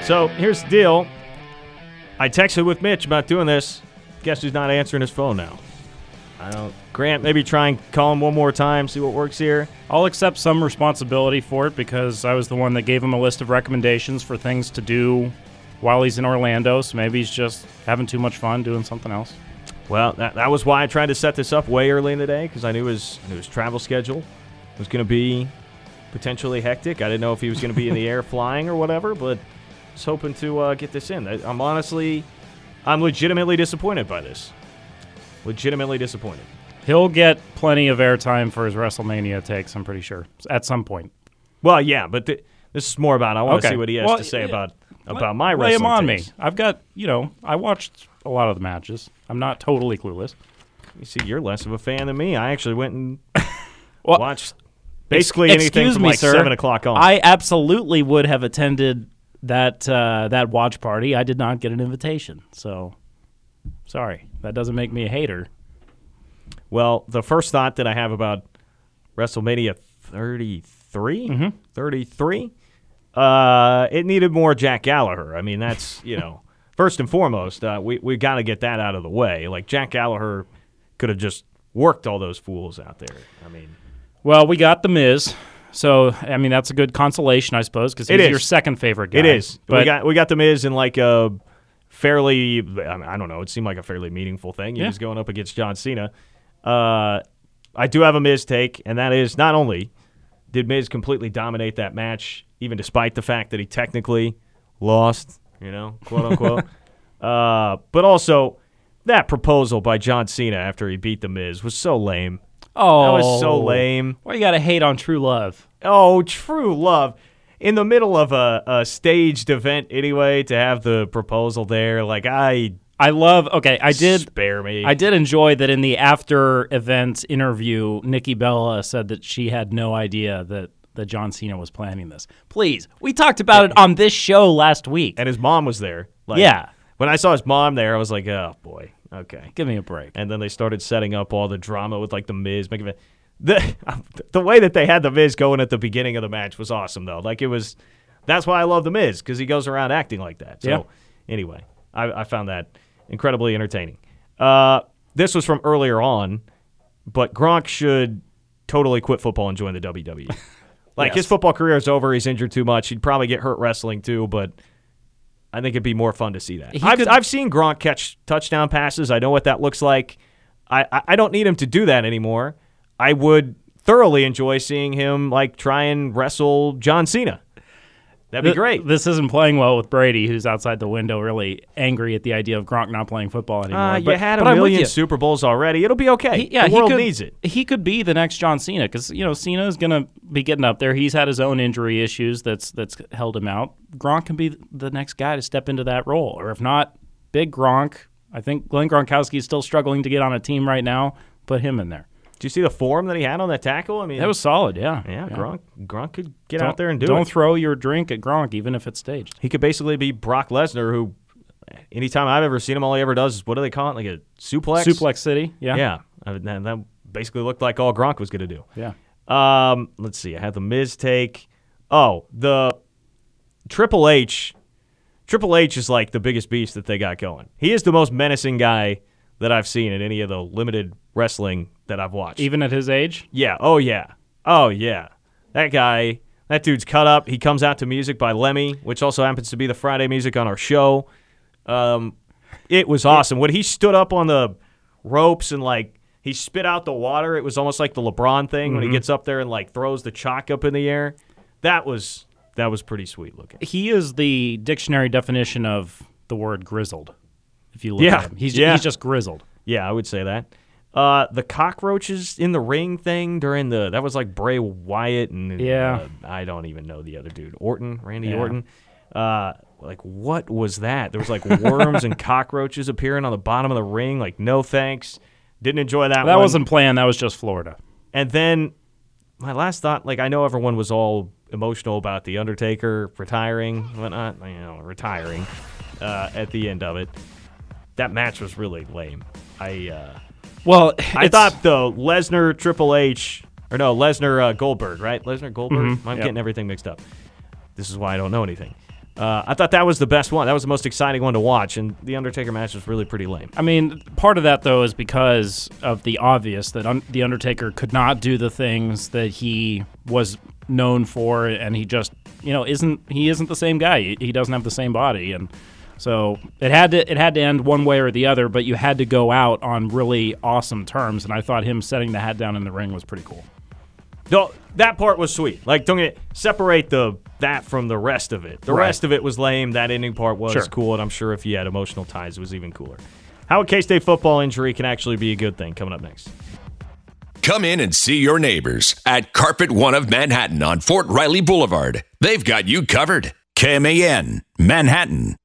So here's the deal. I texted with Mitch about doing this. Guess who's not answering his phone now? Grant, maybe try and call him one more time, see what works here. I'll accept some responsibility for it because I was the one that gave him a list of recommendations for things to do while he's in Orlando, so maybe he's just having too much fun doing something else. Well, that was why I tried to set this up way early in the day, because I knew his travel schedule was going to be potentially hectic. I didn't know if he was going to be in the air flying or whatever, but I was hoping to get this in. I'm legitimately disappointed by this. Legitimately disappointed. He'll get plenty of airtime for his WrestleMania takes, I'm pretty sure, at some point. Well, yeah, but this is more about I want to see what he has to say about my wrestling. Lay him on takes. me. I've got, I watched a lot of the matches. I'm not totally clueless. You see, you're less of a fan than me. I actually went and watched basically anything from 7 o'clock on. I absolutely would have attended that watch party. I did not get an invitation, so sorry. That doesn't make me a hater. Well, the first thought that I have about WrestleMania 33, 33, it needed more Jack Gallagher. I mean, that's, first and foremost, we got to get that out of the way. Like, Jack Gallagher could have just worked all those fools out there. I mean, well, we got The Miz. So, I mean, that's a good consolation, I suppose, because he's your second favorite guy. It is. But we got The Miz in like a fairly, I don't know, it seemed like a fairly meaningful thing. He was going up against John Cena. I do have a Miz take, and that is not only did Miz completely dominate that match, even despite the fact that he technically lost, quote unquote, but also that proposal by John Cena after he beat The Miz was so lame. Oh, that was so lame. Why you gotta hate on True Love? Oh, True Love. In the middle of a staged event anyway, to have the proposal there, I did spare me. I did enjoy that in the after event interview, Nikki Bella said that she had no idea that John Cena was planning this. Please, we talked about it on this show last week. And his mom was there. When I saw his mom there, I was like, oh boy, okay. Give me a break. And then they started setting up all the drama with The Miz, making it. The way that they had The Miz going at the beginning of the match was awesome, though. That's why I love The Miz, because he goes around acting like that. So, anyway, I found that incredibly entertaining. This was from earlier on, but Gronk should totally quit football and join the WWE. His football career is over. He's injured too much. He'd probably get hurt wrestling, too, but I think it'd be more fun to see that. I've seen Gronk catch touchdown passes. I know what that looks like. I don't need him to do that anymore. I would thoroughly enjoy seeing him try and wrestle John Cena. That'd be great. This isn't playing well with Brady, who's outside the window really angry at the idea of Gronk not playing football anymore. You had a million Super Bowls already. It'll be okay. The world needs it. He could be the next John Cena because, Cena is going to be getting up there. He's had his own injury issues that's held him out. Gronk can be the next guy to step into that role. Or if not, big Gronk. I think Glenn Gronkowski is still struggling to get on a team right now. Put him in there. Did you see the form that he had on that tackle? I mean, that was solid, yeah. Gronk could get out there and do it. Don't throw your drink at Gronk, even if it's staged. He could basically be Brock Lesnar, who anytime I've ever seen him, all he ever does is, what do they call it, like a suplex? Suplex City, yeah. Yeah, that basically looked like all Gronk was going to do. Yeah. Let's see, I had the Miz take. Oh, the Triple H. Triple H is like the biggest beast that they got going. He is the most menacing guy that I've seen in any of the limited wrestling that I've watched. Even at his age? Yeah. Oh, yeah. That dude's cut up. He comes out to music by Lemmy, which also happens to be the Friday music on our show. It was awesome. When he stood up on the ropes and, he spit out the water, it was almost like the LeBron thing when he gets up there and, throws the chalk up in the air. That was pretty sweet looking. He is the dictionary definition of the word grizzled. If you look at him, he's just grizzled. Yeah, I would say that. The cockroaches in the ring thing during that was like Bray Wyatt and I don't even know the other dude, Randy Orton. What was that? There was worms and cockroaches appearing on the bottom of the ring. No thanks. Didn't enjoy that one. That wasn't planned. That was just Florida. And then my last thought, I know everyone was all emotional about The Undertaker retiring, whatnot, retiring at the end of it. That match was really lame. I thought the Lesnar Triple H, or no, Lesnar Goldberg, right? Lesnar Goldberg? I'm getting everything mixed up. This is why I don't know anything. I thought that was the best one. That was the most exciting one to watch, and the Undertaker match was really pretty lame. I mean, part of that, though, is because of the obvious that the Undertaker could not do the things that he was known for, and he just, isn't the same guy. He doesn't have the same body, and so it had to end one way or the other, but you had to go out on really awesome terms, and I thought him setting the hat down in the ring was pretty cool. No, that part was sweet. Like, don't separate that from the rest of it. The rest of it was lame. That ending part was cool, and I'm sure if you had emotional ties, it was even cooler. How a K-State football injury can actually be a good thing, coming up next. Come in and see your neighbors at Carpet One of Manhattan on Fort Riley Boulevard. They've got you covered. KMAN, Manhattan.